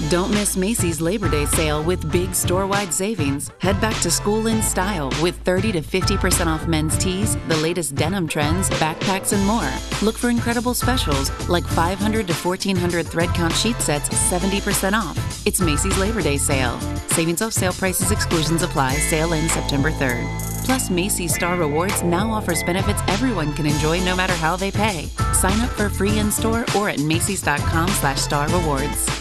Don't miss Macy's Labor Day sale with big store-wide savings. Head back to school in style with 30 to 50% off men's tees, the latest denim trends, backpacks, and more. Look for incredible specials like 500 to 1,400 thread count sheet sets, 70% off. It's Macy's Labor Day sale. Savings off sale prices, exclusions apply. Sale ends September 3rd. Plus, Macy's Star Rewards now offers benefits everyone can enjoy no matter how they pay. Sign up for free in-store or at macys.com/starrewards.